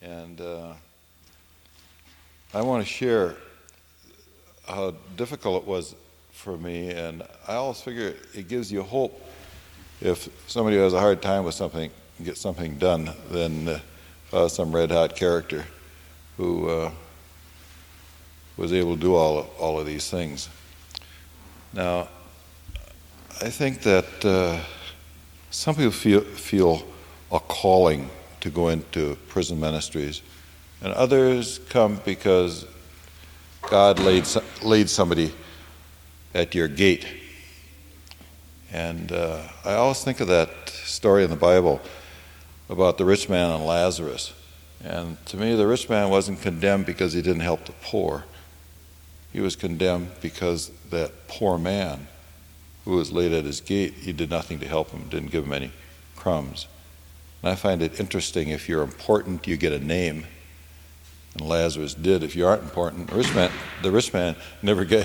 And I want to share how difficult it was for me, and I always figure it gives you hope if somebody who has a hard time with something can get something done than some red-hot character who was able to do all of these things. Now, I think that some people feel a calling to go into prison ministries, and others come because God laid somebody at your gate. And I always think of that story in the Bible about the rich man and Lazarus. And to me, the rich man wasn't condemned because he didn't help the poor. He was condemned because that poor man who was laid at his gate, he did nothing to help him, didn't give him any crumbs. And I find it interesting, if you're important, you get a name. And Lazarus did. If you aren't important, the rich man never got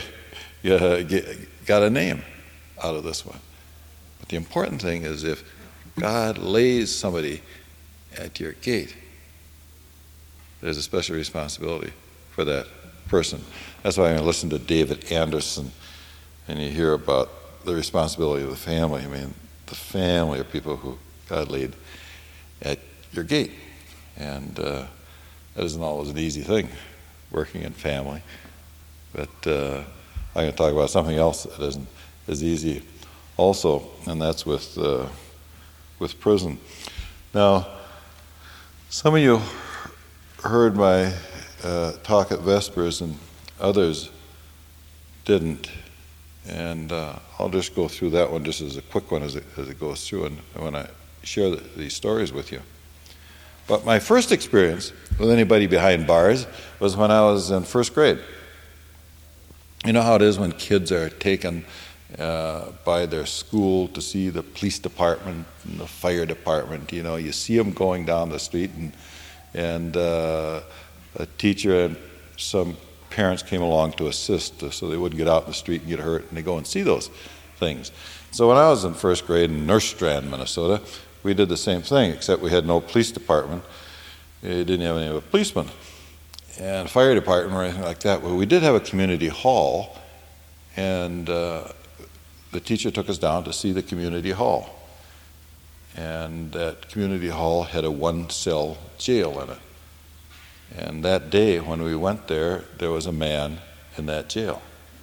a name out of this one. But the important thing is if God lays somebody at your gate, there's a special responsibility for that person. That's why I listen to David Anderson, and you hear about the responsibility of the family. I mean, the family are people who God laid at your gate. And that isn't always an easy thing, working in family. But I'm going to talk about something else that isn't as easy also, and that's with prison. Now, some of you heard my talk at Vespers, and others didn't. And I'll just go through that one just as a quick one as it goes through, and when I share these stories with you. But my first experience with anybody behind bars was when I was in first grade. You know how it is when kids are taken by their school to see the police department and the fire department. You know, you see them going down the street, and a teacher and some parents came along to assist so they wouldn't get out in the street and get hurt, and they go and see those things. So when I was in first grade in Nerstrand, Minnesota, we did the same thing, except we had no police department. We didn't have any of a policeman and fire department or anything like that. Well, we did have a community hall, and the teacher took us down to see the community hall. And that community hall had a one-cell jail in it. And that day when we went there, there was a man in that jail.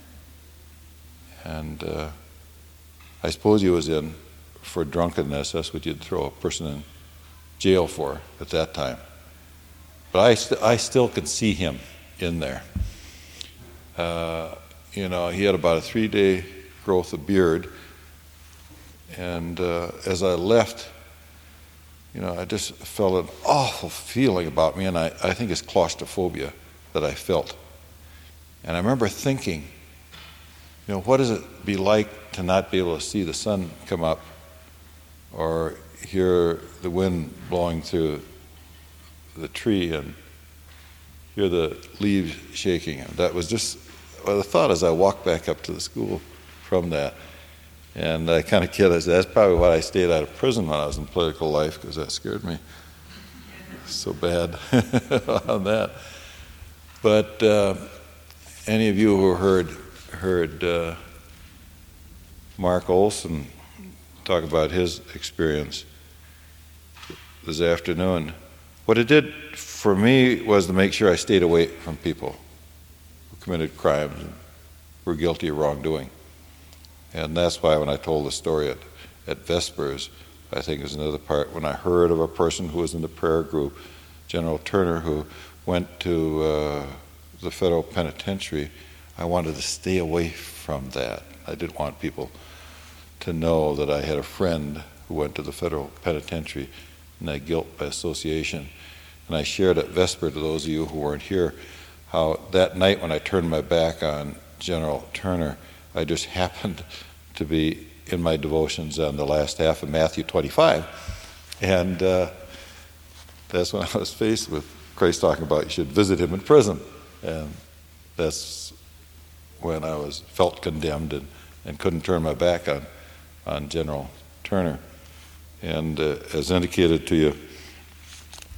And I suppose he was in for drunkenness. That's what you'd throw a person in jail for at that time. But I still could see him in there. You know, he had about a 3-day growth of beard. And as I left, you know, I just felt an awful feeling about me, and I think it's claustrophobia that I felt. And I remember thinking, you know, what does it be like to not be able to see the sun come up or hear the wind blowing through the tree and hear the leaves shaking? And that was just the thought as I walked back up to the school from that. And I kind of kid, I said, that's probably why I stayed out of prison when I was in political life, because that scared me so bad on that. But any of you who heard Mark Olson talk about his experience this afternoon, what it did for me was to make sure I stayed away from people who committed crimes and were guilty of wrongdoing. And that's why when I told the story at Vespers, I think is another part, when I heard of a person who was in the prayer group, General Turner, who went to the federal penitentiary, I wanted to stay away from that. I didn't want people to know that I had a friend who went to the federal penitentiary, and that guilt by association. And I shared at Vesper to those of you who weren't here, how that night when I turned my back on General Turner, I just happened to be in my devotions on the last half of Matthew 25. And that's when I was faced with Christ talking about you should visit him in prison. And that's when I felt condemned and couldn't turn my back on General Turner. And as indicated to you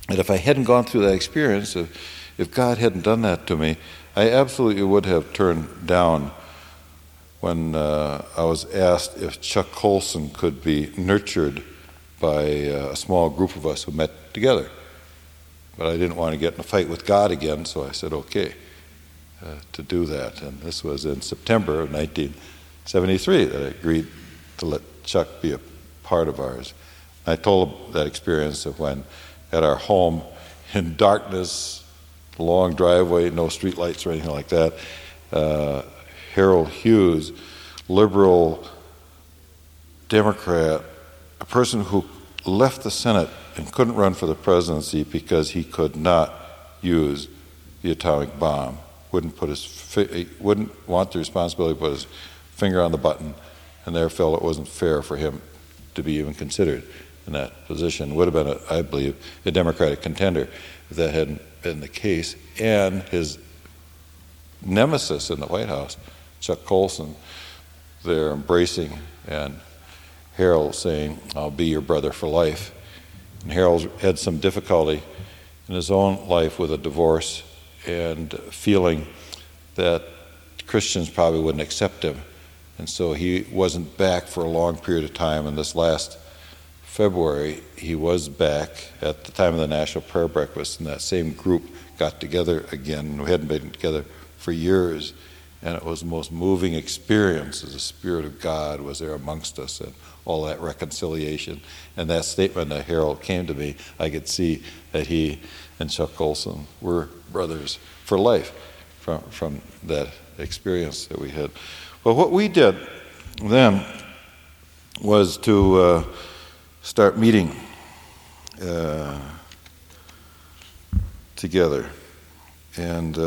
that if I hadn't gone through that experience, if God hadn't done that to me, I absolutely would have turned down when I was asked if Chuck Colson could be nurtured by a small group of us who met together. But I didn't want to get in a fight with God again, so I said okay to do that. And this was in September of 1973 that I agreed to let Chuck be a part of ours. I told him that experience of when at our home in darkness, long driveway, no street lights or anything like that, Harold Hughes, liberal Democrat, a person who left the Senate and couldn't run for the presidency because he could not use the atomic bomb, wouldn't want the responsibility to put his finger on the button, and there felt it wasn't fair for him to be even considered in that position. Would have been, I believe, a Democratic contender if that hadn't been the case. And his nemesis in the White House, Chuck Colson, they're embracing, and Harold saying, "I'll be your brother for life." And Harold had some difficulty in his own life with a divorce and feeling that Christians probably wouldn't accept him. And so he wasn't back for a long period of time. And this last February, he was back at the time of the National Prayer Breakfast, and that same group got together again. We hadn't been together for years, and it was the most moving experience as the Spirit of God was there amongst us, and all that reconciliation. And that statement that Harold came to me, I could see that he and Chuck Colson were brothers for life from that experience that we had. Well, what we did then was to start meeting together. And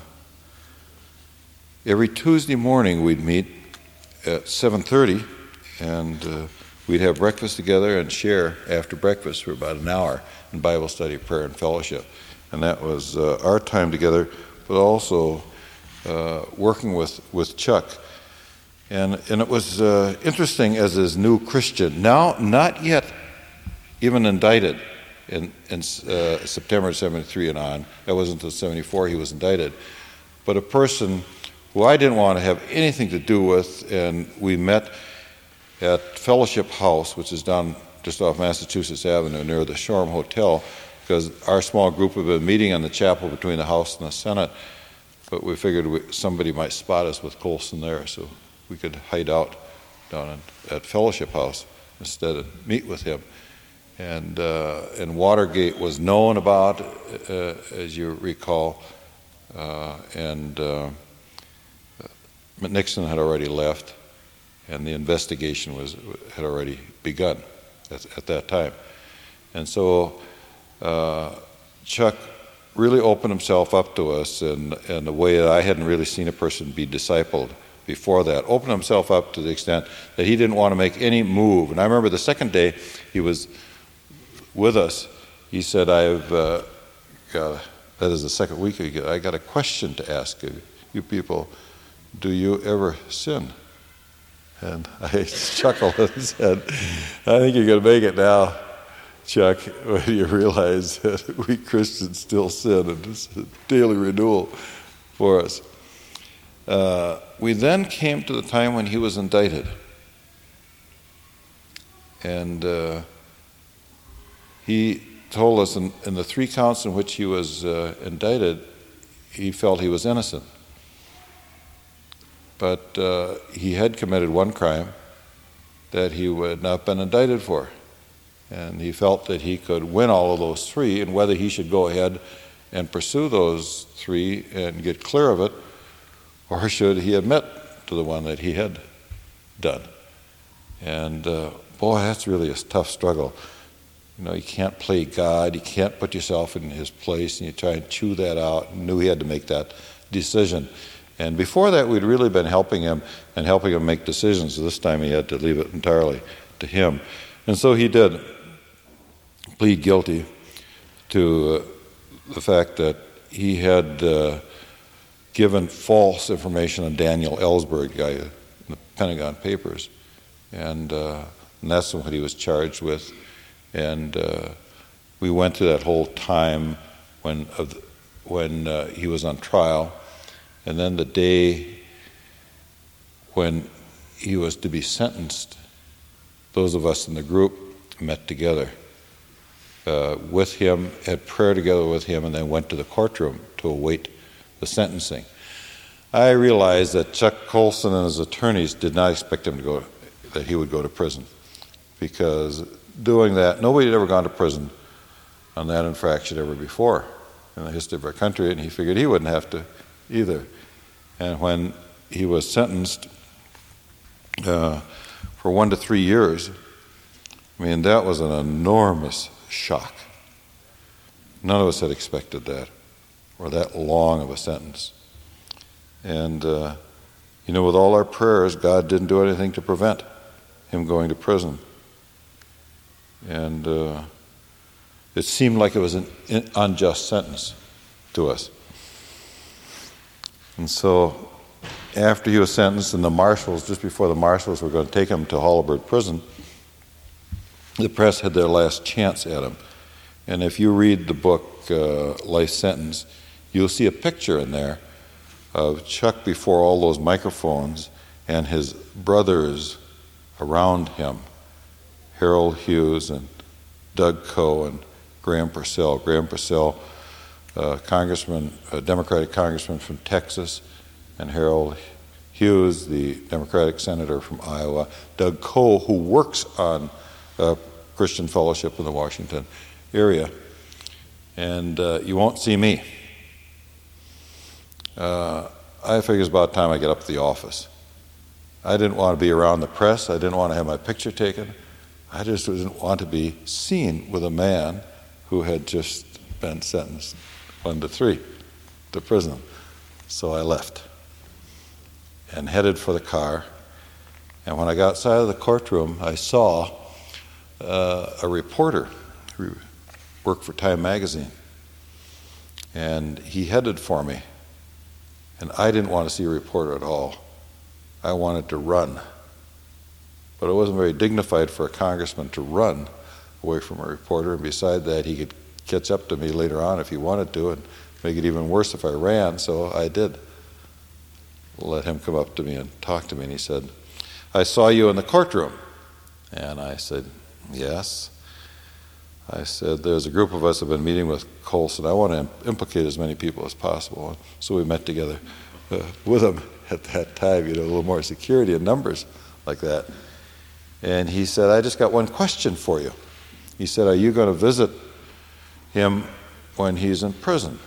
every Tuesday morning we'd meet at 7:30, and we'd have breakfast together and share after breakfast for about an hour in Bible study, prayer, and fellowship. And that was our time together, but also working with Chuck. And it was interesting as his new Christian, now not yet even indicted in September 73 and on. That wasn't until 74 he was indicted. But a person who I didn't want to have anything to do with, and we met at Fellowship House, which is down just off Massachusetts Avenue near the Shoreham Hotel, because our small group had been meeting in the chapel between the House and the Senate, but we figured somebody might spot us with Colson there, so we could hide out down at Fellowship House instead of meet with him. And Watergate was known about, as you recall, and Nixon had already left, and the investigation had already begun at that time. And so Chuck really opened himself up to us in a way that I hadn't really seen a person be discipled before that. Opened himself up to the extent that he didn't want to make any move. And I remember the second day he was with us, he said, that is the second week, I got a question to ask you people. Do you ever sin? And I chuckled and said, I think you're going to make it now, Chuck, when you realize that we Christians still sin, and it's a daily renewal for us. We then came to the time when he was indicted. And he told us in the 3 counts in which he was indicted, he felt he was innocent. But he had committed one crime that he had not been indicted for. And he felt that he could win all of those 3, and whether he should go ahead and pursue those 3 and get clear of it, or should he admit to the one that he had done. And boy, that's really a tough struggle. You know, you can't play God, you can't put yourself in his place, and you try and chew that out, and knew he had to make that decision. And before that, we'd really been helping him make decisions. So this time he had to leave it entirely to him. And so he did plead guilty to the fact that he had given false information on Daniel Ellsberg, the guy in the Pentagon Papers. And that's what he was charged with. And We went through that whole time when he was on trial, and then the day when he was to be sentenced, those of us in the group met together with him, had prayer together with him, and then went to the courtroom to await the sentencing. I realized that Chuck Colson and his attorneys did not expect him that he would go to prison, because doing that, nobody had ever gone to prison on that infraction ever before in the history of our country, and he figured he wouldn't have to either. And when he was sentenced for 1 to 3 years, I mean, that was an enormous shock. None of us had expected that, or that long of a sentence. And, with all our prayers, God didn't do anything to prevent him going to prison. And it seemed like it was an unjust sentence to us. And so after he was sentenced, and just before the marshals were going to take him to Holabird Prison, the press had their last chance at him. And if you read the book, Life Sentence, you'll see a picture in there of Chuck before all those microphones and his brothers around him, Harold Hughes and Doug Coe and Graham Purcell. Graham Purcell, congressman, a Democratic congressman from Texas, and Harold Hughes, the Democratic senator from Iowa. Doug Coe, who works on Christian Fellowship in the Washington area. And you won't see me. I figure it's about time I get up to the office. I didn't want to be around the press. I didn't want to have my picture taken. I just didn't want to be seen with a man who had just been sentenced 1 to 3 to prison. So I left and headed for the car. And when I got outside of the courtroom, I saw a reporter who worked for Time magazine. And he headed for me. And I didn't want to see a reporter at all. I wanted to run. But it wasn't very dignified for a congressman to run away from a reporter. And beside that, he could catch up to me later on if he wanted to, and make it even worse if I ran. So I did let him come up to me and talk to me. And he said, "I saw you in the courtroom." And I said, "Yes." I said, "There's a group of us have been meeting with Colson. I want to implicate as many people as possible." So we met together with him at that time, a little more security and numbers like that. And he said, "I just got one question for you." He said, "Are you going to visit him when he's in prison?"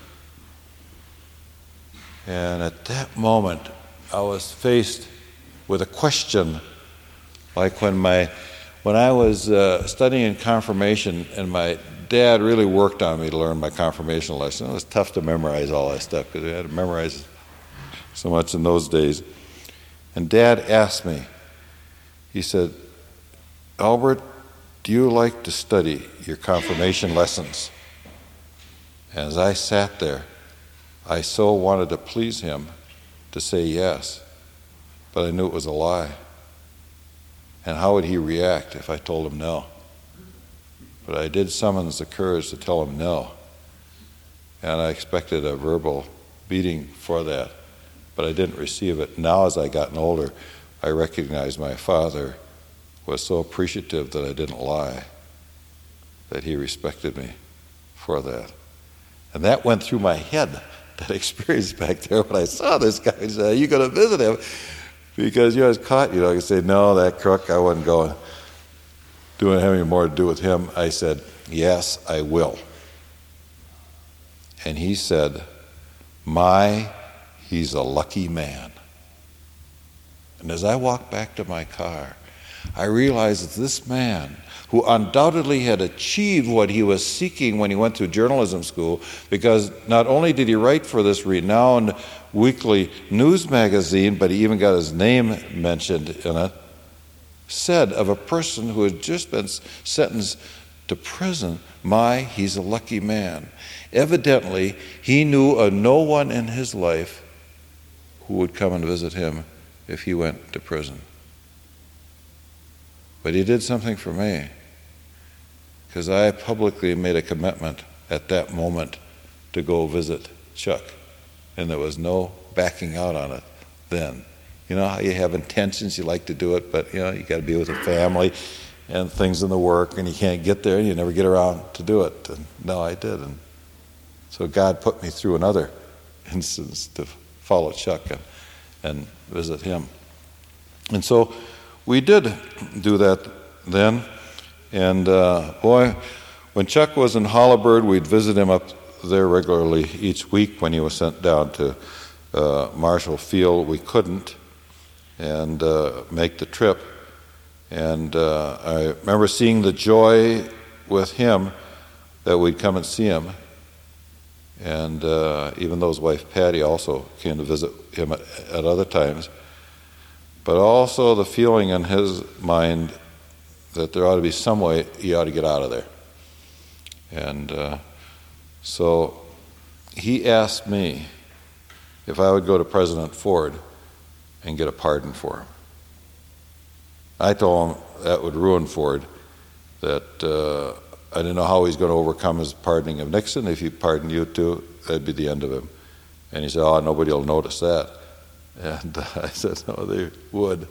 And at that moment, I was faced with a question like when I was studying confirmation, and my dad really worked on me to learn my confirmation lesson. It was tough to memorize all that stuff because I had to memorize so much in those days. And Dad asked me, he said, "Albert, do you like to study your confirmation lessons?" And as I sat there, I so wanted to please him to say yes, but I knew it was a lie. And how would he react if I told him no? But I did summon the courage to tell him no. And I expected a verbal beating for that, but I didn't receive it. Now, as I gotten older, I recognized my father was so appreciative that I didn't lie, that he respected me for that. And that went through my head, that experience back there when I saw this guy. I said, "Are you going to visit him?" Because I was caught, I could say, "No, that crook, I wouldn't go. Didn't have any more to do with him." I said, "Yes, I will." And he said, "He's a lucky man." And as I walked back to my car, I realized that this man, who undoubtedly had achieved what he was seeking when he went through journalism school, because not only did he write for this renowned weekly news magazine, but he even got his name mentioned in it, said of a person who had just been sentenced to prison, he's a lucky man. Evidently, he knew of no one in his life who would come and visit him if he went to prison. But he did something for me. because I publicly made a commitment at that moment to go visit Chuck, and there was no backing out on it then. You know how you have intentions, you like to do it, but you got to be with the family and things in the work, and you can't get there, and you never get around to do it. And no, I did. And so God put me through another instance to follow Chuck and visit him. And so we did do that then. And boy, when Chuck was in Hollabird, we'd visit him up there regularly each week. When he was sent down to Marshall Field, we couldn't and make the trip. And I remember seeing the joy with him that we'd come and see him. And even though his wife Patty also came to visit him at other times. But also the feeling in his mind that there ought to be some way he ought to get out of there. And so he asked me if I would go to President Ford and get a pardon for him. I told him that would ruin Ford, that I didn't know how he's going to overcome his pardoning of Nixon. If he pardoned you too, that'd be the end of him. And he said, oh, nobody will notice that. And I said, no, they would.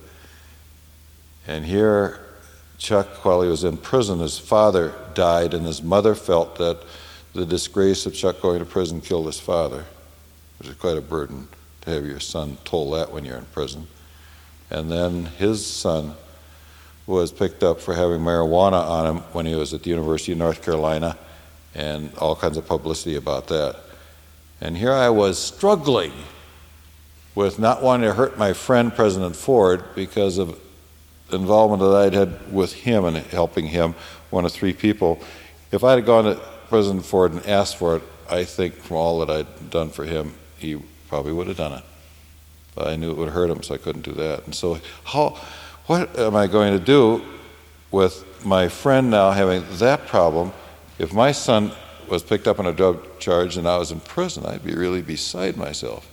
And here, Chuck, while he was in prison, his father died, and his mother felt that the disgrace of Chuck going to prison killed his father, which is quite a burden to have your son told that when you're in prison. And then his son was picked up for having marijuana on him when he was at the University of North Carolina, and all kinds of publicity about that. And here I was struggling with not wanting to hurt my friend President Ford because of the involvement that I'd had with him and helping him, one of three people. If I'd have gone to President Ford and asked for it, I think from all that I'd done for him, he probably would have done it. But I knew it would hurt him, so I couldn't do that. And so what am I going to do with my friend now having that problem? If my son was picked up on a drug charge and I was in prison, I'd be really beside myself.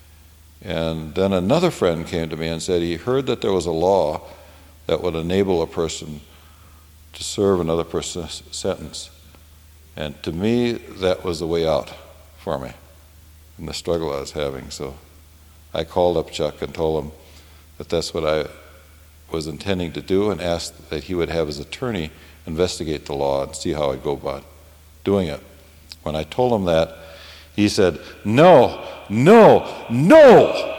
And then another friend came to me and said he heard that there was a law that would enable a person to serve another person's sentence. And to me, that was the way out for me in the struggle I was having. So I called up Chuck and told him that that's what I was intending to do, and asked that he would have his attorney investigate the law and see how I'd go about doing it. When I told him that, he said, no, no, no!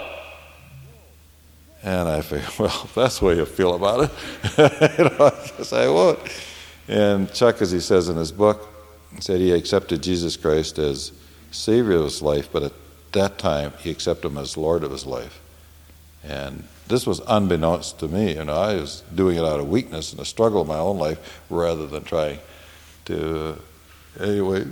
And I figured, well, if that's the way you feel about it, I guess I won't. And Chuck, as he says in his book, said he accepted Jesus Christ as Savior of his life, but at that time he accepted him as Lord of his life. And this was unbeknownst to me. I was doing it out of weakness and a struggle in my own life rather than trying to, anyway,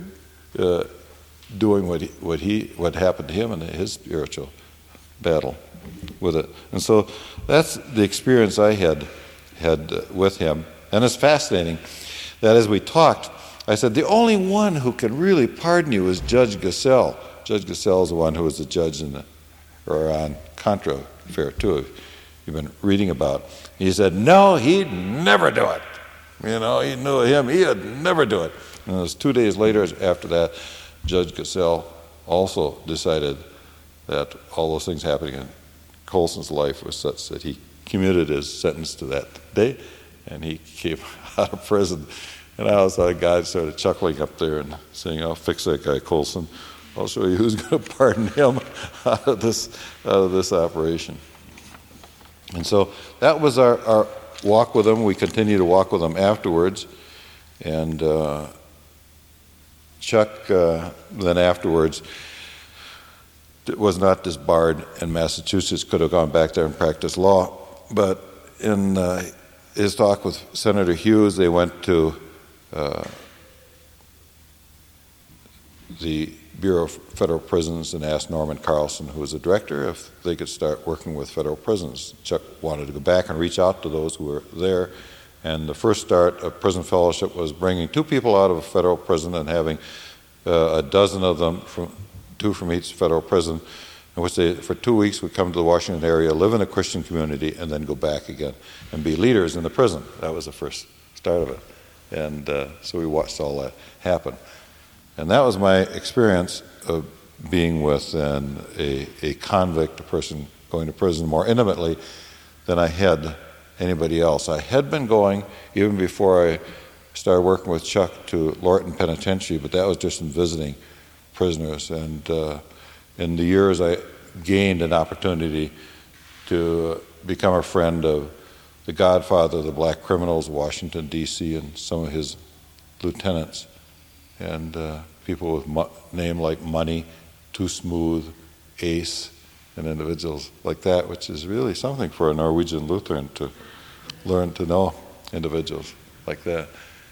doing what happened to him in his spiritual battle with it. And so that's the experience I had with him. And it's fascinating that as we talked, I said, the only one who can really pardon you is Judge Gassell. Judge Gassell is the one who was the judge on Contra affair too, you've been reading about. He said, no, he'd never do it. He knew him, he'd never do it. And it was 2 days later after that, Judge Gassell also decided that all those things happening in Colson's life was such that he commuted his sentence to that day, and he came out of prison. And I was like, God started chuckling up there and saying, I'll fix that guy Colson. I'll show you who's going to pardon him out of this operation. And so that was our walk with him. We continued to walk with him afterwards. And Chuck, then afterwards, was not disbarred in Massachusetts, could have gone back there and practiced law. But in his talk with Senator Hughes, they went to the Bureau of Federal Prisons and asked Norman Carlson, who was the director, if they could start working with federal prisons. Chuck wanted to go back and reach out to those who were there. And the first start of Prison Fellowship was bringing 2 people out of a federal prison and having a dozen of them, two from each federal prison, in which they, for 2 weeks, would come to the Washington area, live in a Christian community, and then go back again and be leaders in the prison. That was the first start of it. And so we watched all that happen. And that was my experience of being with a convict, a person going to prison more intimately than I had anybody else. I had been going, even before I started working with Chuck, to Lorton Penitentiary, but that was just in visiting prisoners. And in the years, I gained an opportunity to become a friend of the godfather of the black criminals, Washington, D.C., and some of his lieutenants, and people with name like Money, Too Smooth, Ace, and individuals like that, which is really something for a Norwegian Lutheran to learn to know individuals like that.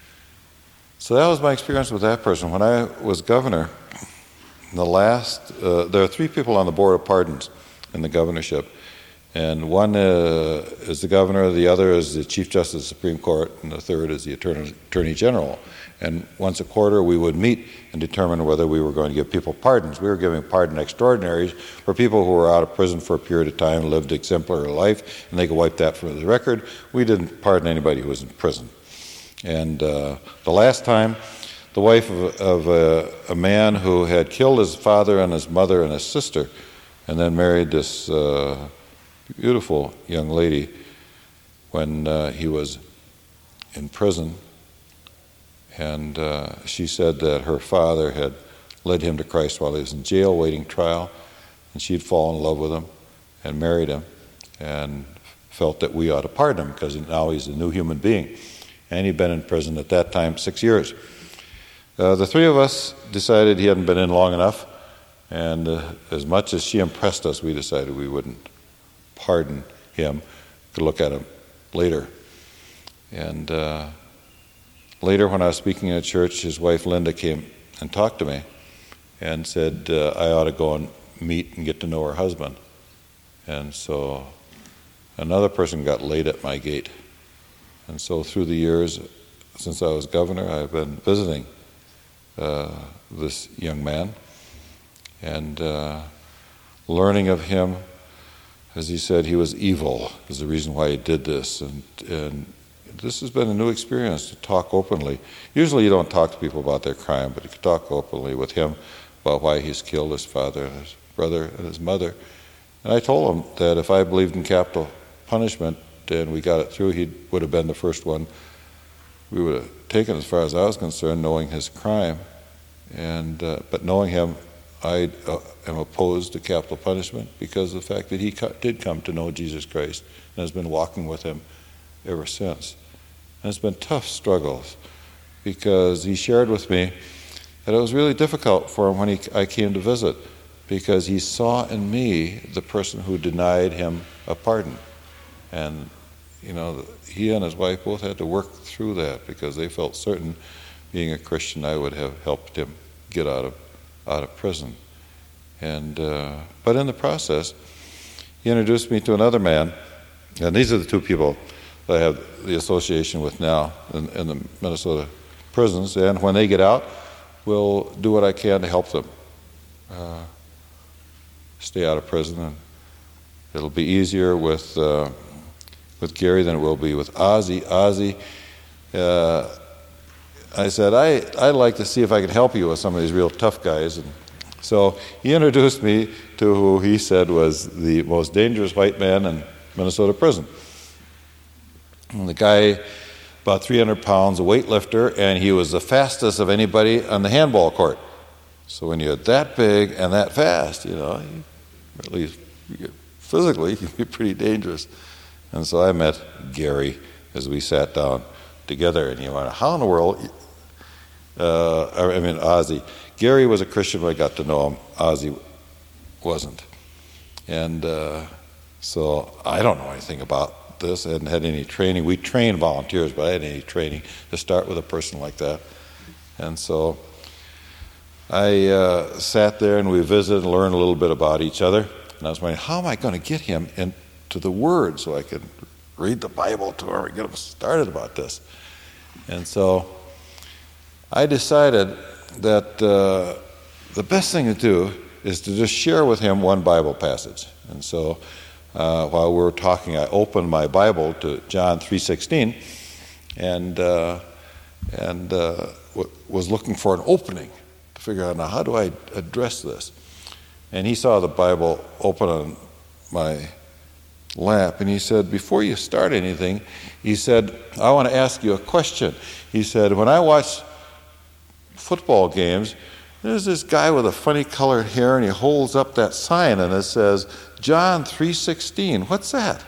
So that was my experience with that person. When I was governor, there are 3 people on the Board of Pardons in the governorship. And one is the governor, the other is the Chief Justice of the Supreme Court, and the third is the Attorney General. And once a quarter we would meet and determine whether we were going to give people pardons. We were giving pardon extraordinaries for people who were out of prison for a period of time, lived exemplary life, and they could wipe that from the record. We didn't pardon anybody who was in prison. And the last time, the wife of a man who had killed his father and his mother and his sister, and then married this beautiful young lady when he was in prison, and she said that her father had led him to Christ while he was in jail waiting trial, and she'd fallen in love with him and married him and felt that we ought to pardon him because now he's a new human being. And he'd been in prison at that time 6 years. The 3 of us decided he hadn't been in long enough, and as much as she impressed us, we decided we wouldn't pardon him, could look at him later. And later, when I was speaking at church, his wife Linda came and talked to me and said I ought to go and meet and get to know her husband. And so another person got laid at my gate. And so through the years, since I was governor, I've been visiting this young man and learning of him. As he said, he was evil is the reason why he did this. And this has been a new experience to talk openly. Usually you don't talk to people about their crime, but you can talk openly with him about why he's killed his father and his brother and his mother. And I told him that if I believed in capital punishment and we got it through, he would have been the first one we would have taken, as far as I was concerned, knowing his crime. And but knowing him, I am opposed to capital punishment because of the fact that he did come to know Jesus Christ and has been walking with him ever since. And it's been tough struggles because he shared with me that it was really difficult for him when I came to visit because he saw in me the person who denied him a pardon. And, you know, he and his wife both had to work through that because they felt certain, being a Christian, I would have helped him get out of prison. And but in the process, he introduced me to another man, and these are the 2 people that I have the association with now in the Minnesota prisons. And when they get out, we'll do what I can to help them stay out of prison. And it'll be easier with Gary than it will be with Ozzy. Ozzy, I said, I'd like to see if I could help you with some of these real tough guys. And so he introduced me to who he said was the most dangerous white man in Minnesota prison. And the guy, about 300 pounds, a weightlifter, and he was the fastest of anybody on the handball court. So when you're that big and that fast, you know, at least physically, you can be pretty dangerous. And so I met Gary as we sat down together, and he went, how in the world, Ozzy. Gary was a Christian when I got to know him. Ozzy wasn't. And so I don't know anything about this. I hadn't had any training. We trained volunteers, but I hadn't had any training to start with a person like that. And so I sat there and we visited and learned a little bit about each other. And I was wondering, how am I going to get him into the Word so I could read the Bible to him and get him started about this? And so I decided that the best thing to do is to just share with him one Bible passage. And so while we were talking, I opened my Bible to John 3:16, and and was looking for an opening to figure out, now, how do I address this? And he saw the Bible open on my lap, and he said, before you start anything, he said, I want to ask you a question. He said, when I watch football games, there's this guy with a funny colored hair, and he holds up that sign, and it says, John 3:16. What's that?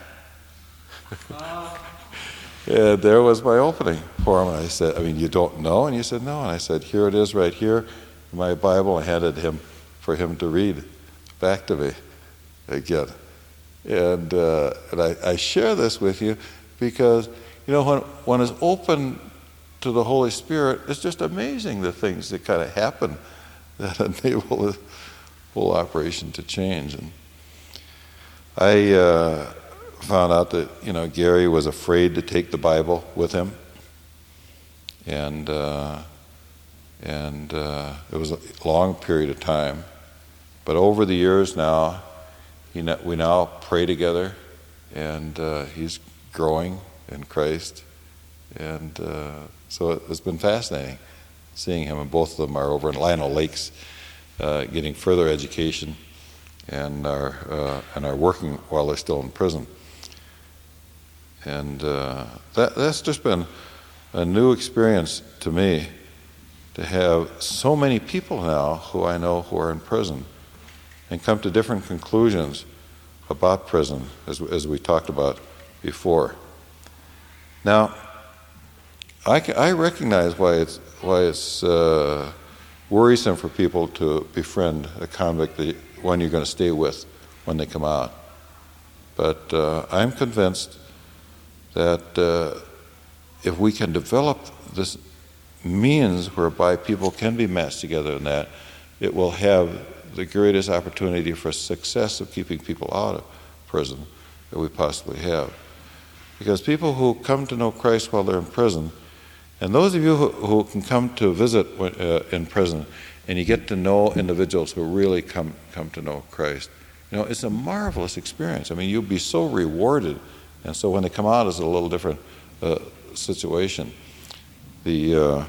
And there was my opening for him. And I said, you don't know? And he said, no. And I said, here it is right here in my Bible. I handed him for him to read back to me again. And I share this with you because, when one is open to the Holy Spirit, it's just amazing the things that kind of happen that enable the whole operation to change. And I found out that, Gary was afraid to take the Bible with him. And it was a long period of time. But over the years now, we now pray together, and he's growing in Christ. And so it's been fascinating seeing him, and both of them are over in Lionel Lakes getting further education and are working while they're still in prison. And that's just been a new experience to me, to have so many people now who I know who are in prison and come to different conclusions about prison, as we talked about before. Now, I recognize why it's worrisome for people to befriend a convict, the one you're going to stay with when they come out. But I'm convinced that if we can develop this means whereby people can be matched together in that, it will have the greatest opportunity for success of keeping people out of prison that we possibly have. Because people who come to know Christ while they're in prison, and those of you who can come to visit in prison, and you get to know individuals who really come to know Christ, it's a marvelous experience. You'll be so rewarded. And so when they come out, it's a little different situation. I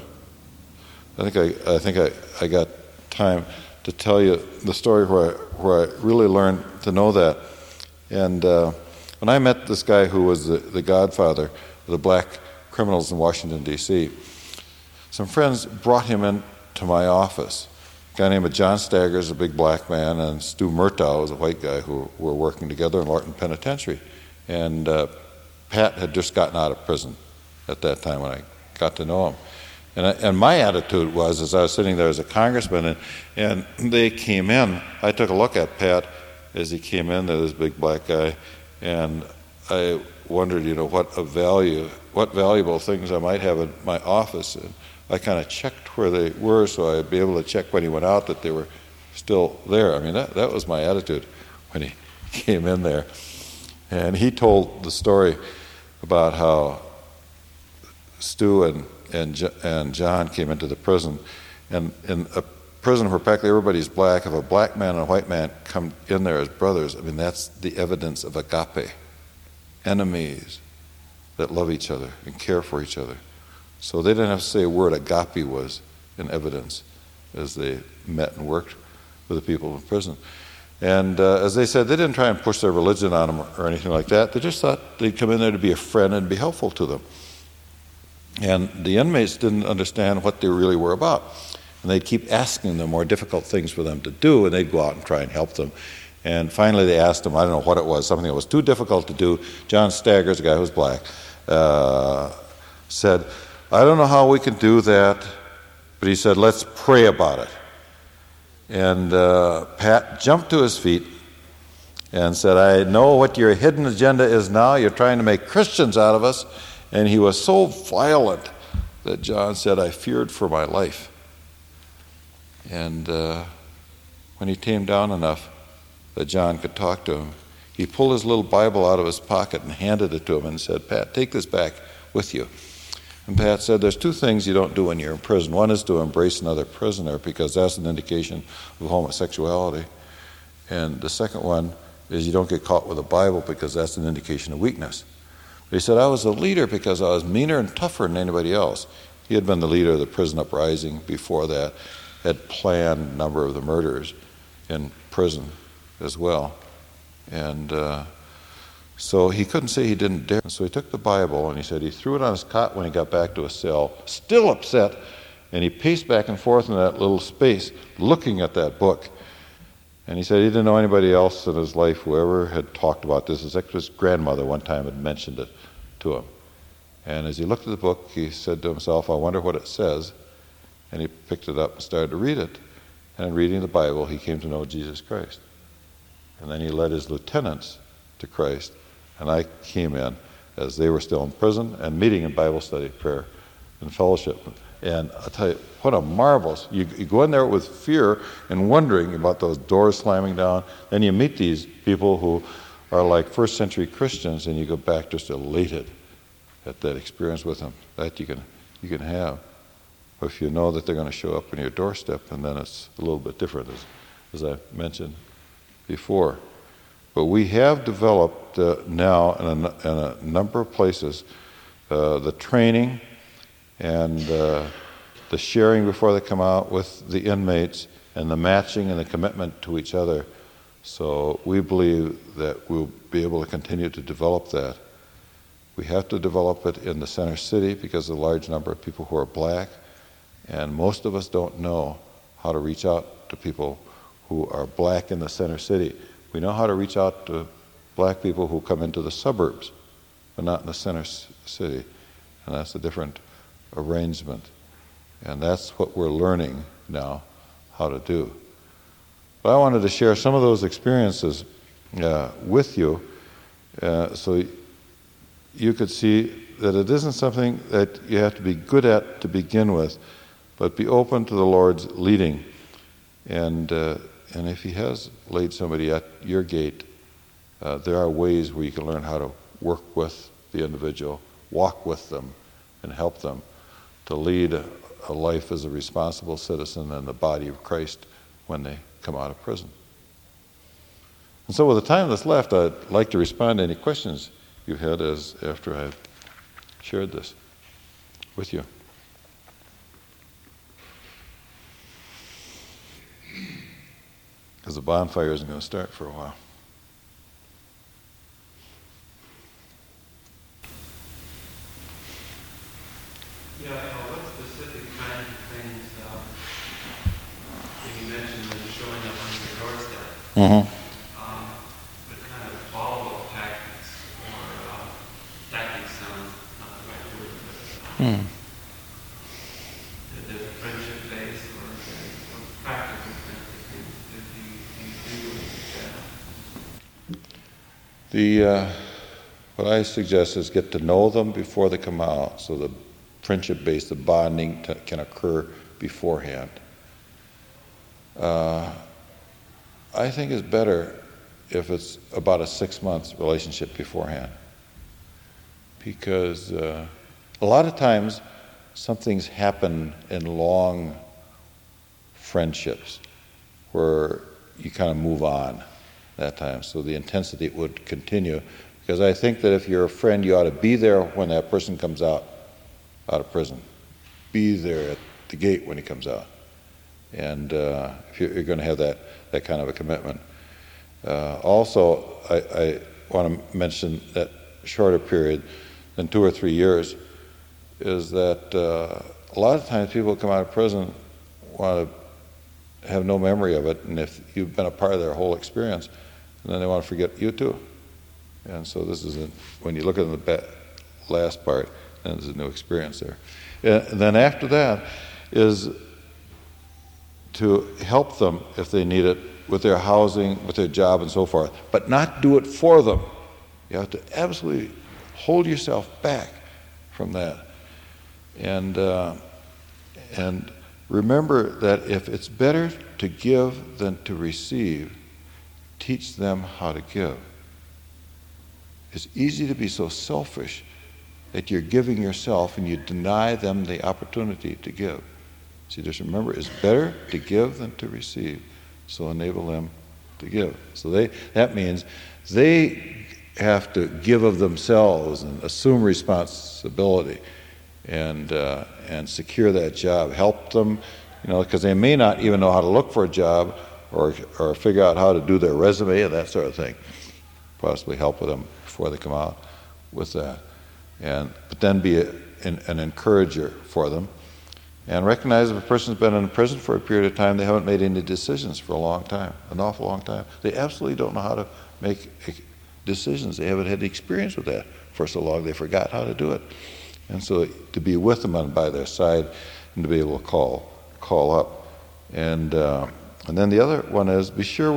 think I got time to tell you the story where I really learned to know that. And when I met this guy who was the godfather of the black criminals in Washington, D.C., some friends brought him into my office. A guy named John Staggers, a big black man, and Stu Murtaugh was a white guy who were working together in Lorton Penitentiary. And Pat had just gotten out of prison at that time when I got to know him. And my attitude was, as I was sitting there as a congressman, and they came in, I took a look at Pat as he came in, this big black guy, and I wondered, what valuable things I might have in my office. And I kind of checked where they were so I'd be able to check when he went out that they were still there. That was my attitude when he came in there. And he told the story about how Stu and John came into the prison, and in a prison where practically everybody's black, if a black man and a white man come in there as brothers, that's the evidence of agape, enemies that love each other and care for each other. So they didn't have to say a word. Agape was in evidence as they met and worked with the people in prison. And as they said, they didn't try and push their religion on them or anything like that. They just thought they'd come in there to be a friend and be helpful to them. And the inmates didn't understand what they really were about. And they'd keep asking them more difficult things for them to do, and they'd go out and try and help them. And finally they asked them, I don't know what it was, something that was too difficult to do. John Staggers, a guy who was black, said, I don't know how we can do that, but he said, let's pray about it. And Pat jumped to his feet and said, I know what your hidden agenda is now. You're trying to make Christians out of us. And he was so violent that John said, I feared for my life. And when he tamed down enough that John could talk to him, he pulled his little Bible out of his pocket and handed it to him and said, Pat, take this back with you. And Pat said, there's two things you don't do when you're in prison. One is to embrace another prisoner, because that's an indication of homosexuality. And the second one is you don't get caught with a Bible, because that's an indication of weakness. But he said, I was a leader because I was meaner and tougher than anybody else. He had been the leader of the prison uprising before that, had planned a number of the murders in prison as well. And so he couldn't say he didn't dare. So he took the Bible and he said he threw it on his cot when he got back to his cell, still upset, and he paced back and forth in that little space looking at that book. And he said he didn't know anybody else in his life who ever had talked about this, except his grandmother one time had mentioned it to him. And as he looked at the book, he said to himself, I wonder what it says. And he picked it up and started to read it. And in reading the Bible, he came to know Jesus Christ. And then he led his lieutenants to Christ. And I came in as they were still in prison and meeting in Bible study, prayer, and fellowship. And I'll tell you, what a marvelous, you go in there with fear and wondering about those doors slamming down. Then you meet these people who are like first century Christians, and you go back just elated at that experience with them. That you can have. But if you know that they're going to show up on your doorstep, and then it's a little bit different, as I mentioned before. But we have developed now in a number of places the training and the sharing before they come out with the inmates, and the matching and the commitment to each other. So we believe that we'll be able to continue to develop that. We have to develop it in the center city because of the large number of people who are black, and most of us don't know how to reach out to people who are black in the center city. We know how to reach out to black people who come into the suburbs, but not in the center city, and that's a different arrangement. And that's what we're learning now how to do. But I wanted to share some of those experiences with you so you could see that it isn't something that you have to be good at to begin with, but be open to the Lord's leading. And if He has laid somebody at your gate, there are ways where you can learn how to work with the individual, walk with them, and help them to lead a life as a responsible citizen in the body of Christ when they come out of prison. And so with the time that's left, I'd like to respond to any questions you had after I've shared this with you. Because the bonfire isn't going to start for a while. Yeah, what specific kinds of things, you mentioned that showing up on your doorstep, what kind of follow-up tactics or tactics sounds not the right word, but the friendship base or practical kinds of things that you do with that? What I suggest is get to know them before they come out, so the friendship base, the bonding can occur beforehand. I think it's better if it's about a 6-month relationship beforehand, because a lot of times some things happen in long friendships where you kind of move on that time, so the intensity would continue. Because I think that if you're a friend, you ought to be there when that person comes out of prison. Be there at the gate when he comes out. And if you're going to have that kind of a commitment. Also, I want to mention that shorter period than 2 or 3 years is that a lot of times people who come out of prison want to have no memory of it, and if you've been a part of their whole experience, and then they want to forget you too. And so this is, when you look at the last part, then there's a new experience there. And then after that is to help them if they need it with their housing, with their job and so forth, but not do it for them. You have to absolutely hold yourself back from that. And remember that if it's better to give than to receive, teach them how to give. It's easy to be so selfish that you're giving yourself and you deny them the opportunity to give. So just remember, it's better to give than to receive. So enable them to give. So that means they have to give of themselves and assume responsibility and secure that job. Help them, because they may not even know how to look for a job or figure out how to do their resume and that sort of thing. Possibly help with them before they come out with that. But then be an encourager for them. And recognize if a person's been in prison for a period of time, they haven't made any decisions for a long time, an awful long time. They absolutely don't know how to make decisions. They haven't had the experience with that for so long, they forgot how to do it. And so to be with them and by their side and to be able to call up. And then the other one is be sure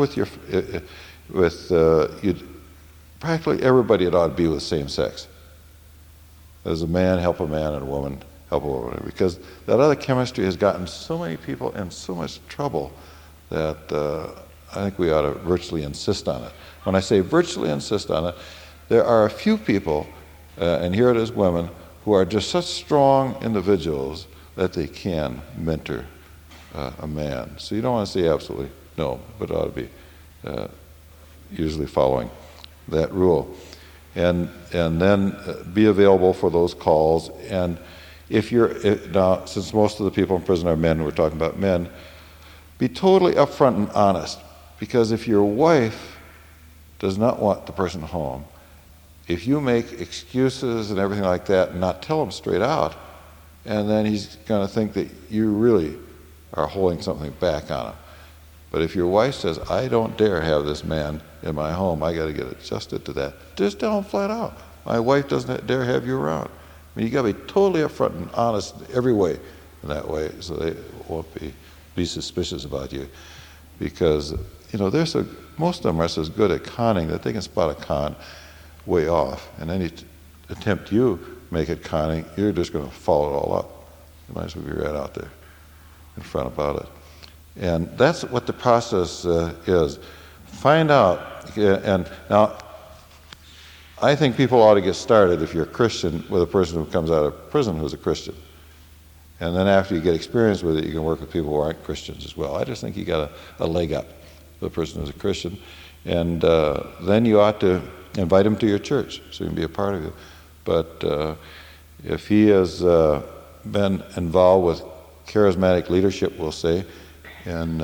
practically everybody it ought to be with same sex. As a man, help a man, and a woman, help a woman. Because that other chemistry has gotten so many people in so much trouble that I think we ought to virtually insist on it. When I say virtually insist on it, there are a few people, and here it is women, who are just such strong individuals that they can mentor a man. So you don't want to say absolutely no, but it ought to be usually following that rule. And then be available for those calls. And now, since most of the people in prison are men, we're talking about men, be totally upfront and honest. Because if your wife does not want the person home, if you make excuses and everything like that and not tell him straight out, and then he's going to think that you really are holding something back on him. But if your wife says, I don't dare have this man in my home, I got to get adjusted to that, just tell him flat out, my wife doesn't dare have you around. I mean, you got to be totally upfront and honest every way in that way, so they won't be suspicious about you. Because, most of them are so good at conning that they can spot a con way off. And any attempt you make at conning, you're just going to follow it all up. You might as well be right out there in front about it. And that's what the process is. Find out, and now I think people ought to get started, if you're a Christian, with a person who comes out of prison who's a Christian. And then after you get experience with it, you can work with people who aren't Christians as well. I just think you got a leg up with a person who's a Christian. And then you ought to invite him to your church so he can be a part of you. But if he has been involved with charismatic leadership, we'll say, in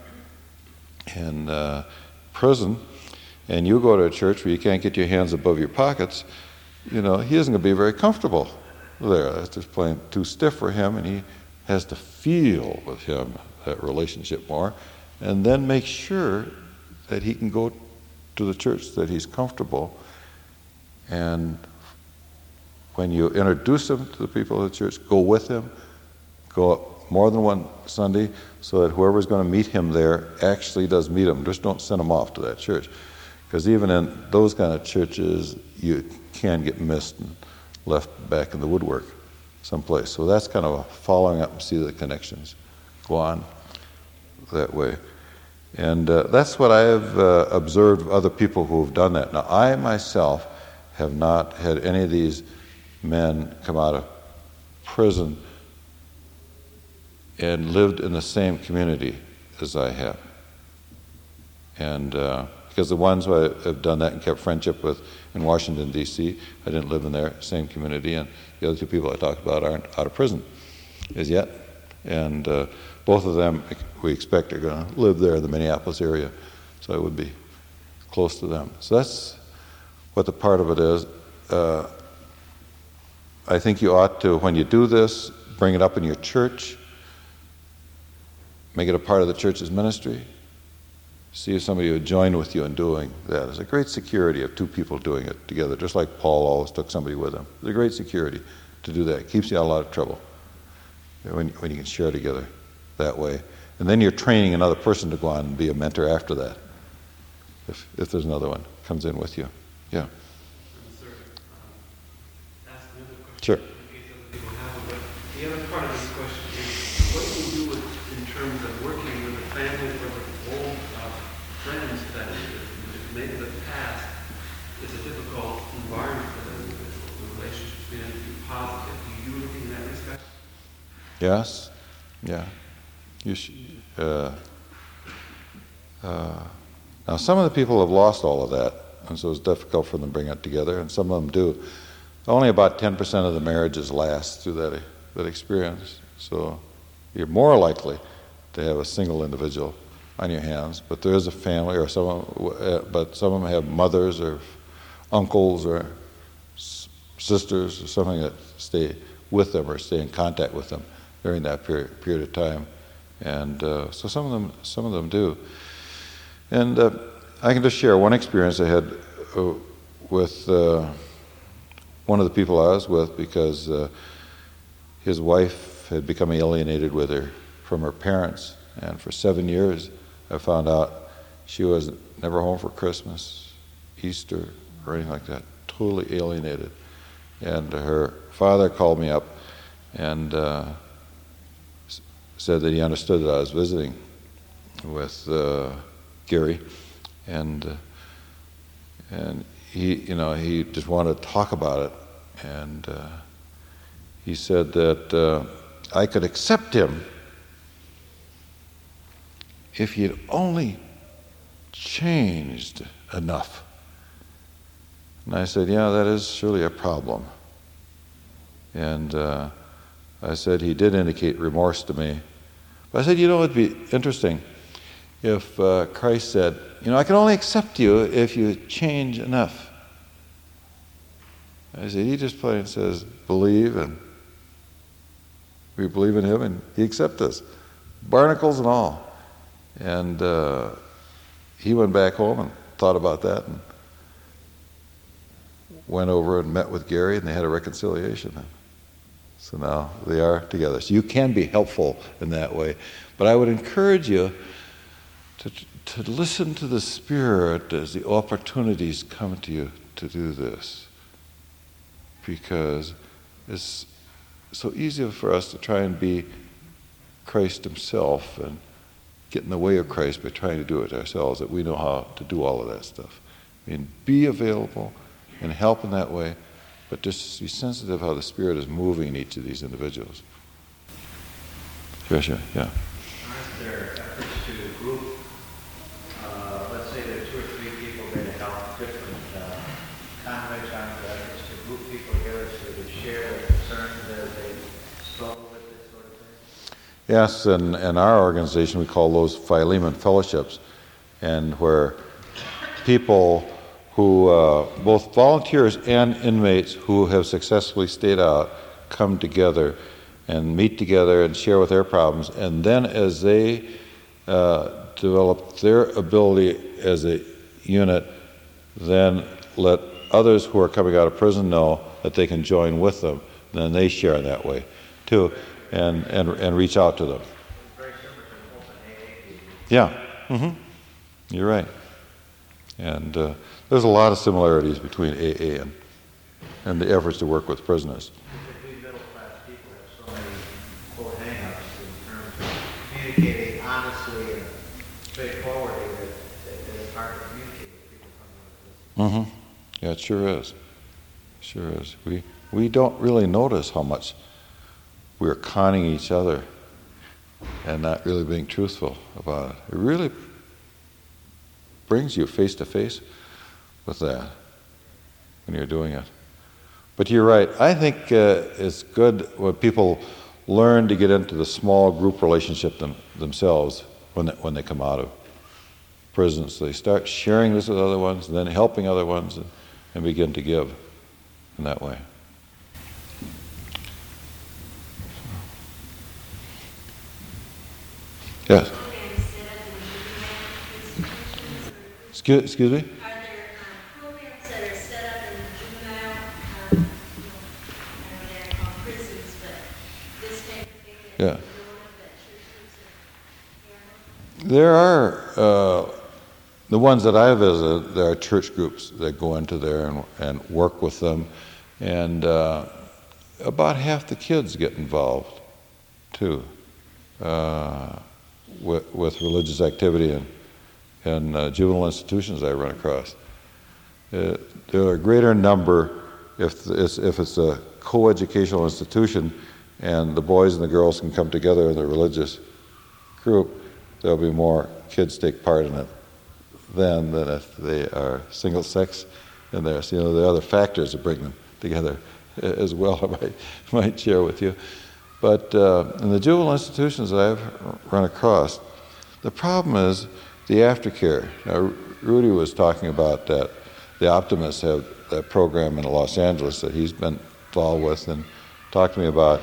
prison, and you go to a church where you can't get your hands above your pockets, he isn't going to be very comfortable there. That's just plain too stiff for him, and he has to feel with him that relationship more, and then make sure that he can go to the church that he's comfortable. And when you introduce him to the people of the church, go with him, go up more than one Sunday, so that whoever's going to meet him there actually does meet him. Just don't send him off to that church. Because even in those kind of churches, you can get missed and left back in the woodwork someplace. So that's kind of a following up and see the connections go on that way. And that's what I have observed of other people who have done that. Now, I myself have not had any of these men come out of prison and lived in the same community as I have. And because the ones who I have done that and kept friendship with in Washington, D.C., I didn't live in their same community, and the other two people I talked about aren't out of prison as yet. And both of them, we expect, are going to live there in the Minneapolis area, so I would be close to them. So that's what the part of it is. I think you ought to, when you do this, bring it up in your church, make it a part of the church's ministry. See if somebody would join with you in doing that. It's a great security of two people doing it together, just like Paul always took somebody with him. It's a great security to do that. It keeps you out of a lot of trouble when you can share together that way. And then you're training another person to go on and be a mentor after that, if there's another one comes in with you. Yeah. Sir, ask another question. Sure. In case other people have it. But the other part of this question is, what do you do in terms of working with the families or the old friends that maybe the past is a difficult environment for them? The relationships may not be positive. Do you look in that respect? Yes. Yeah. Now, some of the people have lost all of that, and so it's difficult for them to bring it together, and some of them do. only about 10% of the marriages last through that experience. So you're more likely to have a single individual on your hands, but there is a family, or but some of them have mothers or uncles or sisters or something that stay with them or stay in contact with them during that period of time, and so some of them do. And I can just share one experience I had with one of the people I was with, because his wife had become alienated from her parents, and for 7 years I found out she was never home for Christmas, Easter, or anything like that, totally alienated. And her father called me up and said that he understood that I was visiting with Gary, and he just wanted to talk about it, and he said that I could accept him if he had only changed enough. And I said, yeah, that is surely a problem. And I said, he did indicate remorse to me. But I said, it'd be interesting if Christ said, I can only accept you if you change enough. I said, he just plain says, believe, and we believe in him, and he accepts us, barnacles and all. And he went back home and thought about that, and went over and met with Gary, and they had a reconciliation. So now they are together. So you can be helpful in that way. But I would encourage you to listen to the Spirit as the opportunities come to you to do this. Because it's so easy for us to try and be Christ himself and get in the way of Christ by trying to do it ourselves, that we know how to do all of that stuff. Be available and help in that way, but just be sensitive how the Spirit is moving in each of these individuals. Tricia, yeah. Aren't there efforts to group, let's say there are 2 or 3 people that help different convicts, aren't there efforts to group people together so they share their concerns as they struggle with this sort of thing? Yes, and in our organization we call those Philemon Fellowships, and where people who, both volunteers and inmates who have successfully stayed out, come together and meet together and share with their problems, and then as they develop their ability as a unit, then let others who are coming out of prison know that they can join with them. And then they share in that way too, and reach out to them. Very similar to open AA. Yeah, You're right. And there's a lot of similarities between AA and the efforts to work with prisoners. We middle-class people have so many quote hang-ups in terms of communicating honestly and straightforwardly that it's hard to communicate with people coming out of prison. Yeah, it sure is. Sure is. We don't really notice how much we're conning each other and not really being truthful about it. It really brings you face to face with that when you're doing it. But you're right. I think it's good when people learn to get into the small group relationship themselves when they come out of prison. So they start sharing this with other ones, and then helping other ones, and begin to give in that way. Yes. Excuse me? Are there programs that are set up in juvenile, I don't know what they're called prisons, but this type of thing that Yeah. that churches are There are, the ones that I visit, there are church groups that go into there and work with them. And about half the kids get involved, too, with religious activity in juvenile institutions I run across. There are a greater number if it's a co-educational institution and the boys and the girls can come together in the religious group, there'll be more kids take part in it than if they are single sex in there. So, there are other factors that bring them together as well, I might share with you. But in the juvenile institutions that I've run across, the problem is the aftercare. Now, Rudy was talking about that. The Optimists have that program in Los Angeles that he's been involved with, and talked to me about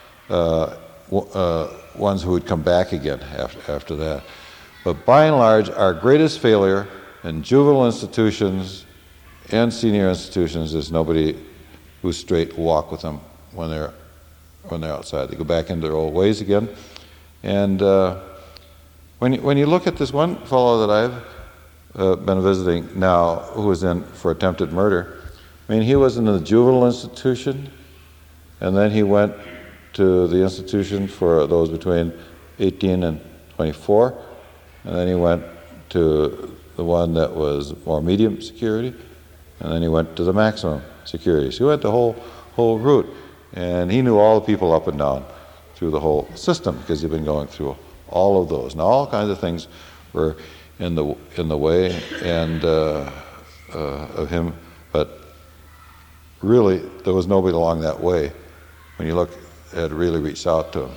ones who would come back again after that. But by and large, our greatest failure in juvenile institutions and senior institutions is nobody who's straight will walk with them when they're outside. They go back into their old ways again. And when you look at this one fellow that I've been visiting now, who was in for attempted murder, I mean, he was in the juvenile institution, and then he went to the institution for those between 18 and 24, and then he went to the one that was more medium security, and then he went to the maximum security. So he went the whole route, and he knew all the people up and down through the whole system because he'd been going through all of those. Now, all kinds of things were in the way and of him, but really there was nobody along that way when you look had really reached out to him,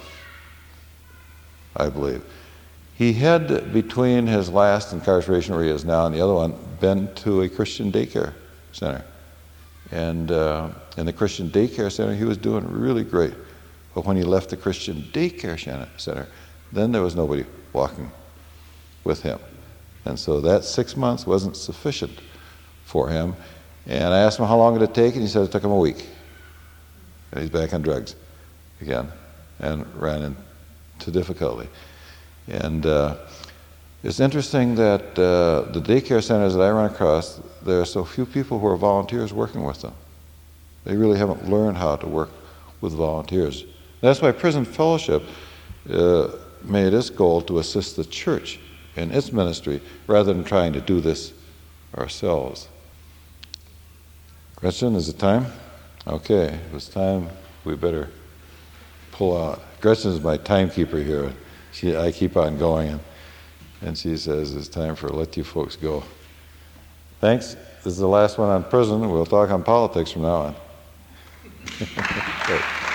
I believe. He had, between his last incarceration where he is now and the other one, been to a Christian daycare center. And in the Christian daycare center, he was doing really great. But when he left the Christian daycare center, then there was nobody walking with him. And so that 6 months wasn't sufficient for him. And I asked him how long did it take, and he said it took him a week. And he's back on drugs again and ran into difficulty. And it's interesting that the daycare centers that I run across, there are so few people who are volunteers working with them. They really haven't learned how to work with volunteers. That's why Prison Fellowship made its goal to assist the church in its ministry rather than trying to do this ourselves. Gretchen, is it time? Okay, if it's time, we better pull out. Gretchen is my timekeeper here. I keep on going, and she says it's time for let you folks go. Thanks. This is the last one on prison. We'll talk on politics from now on.